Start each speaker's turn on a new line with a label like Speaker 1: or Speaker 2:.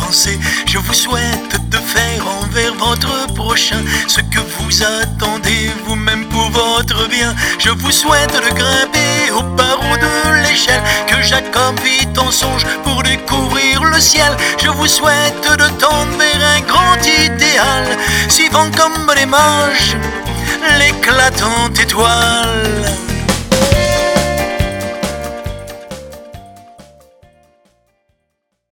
Speaker 1: avancez. Je vous souhaite de faire envers votre prochain ce que vous attendez vous-même pour votre bien. Je vous souhaite de grimper aux barreaux de l'échelle que Jacob vit en songe pour découvrir le ciel. Je vous souhaite de tendre vers un grand idéal, suivant comme les mages l'éclatante étoile.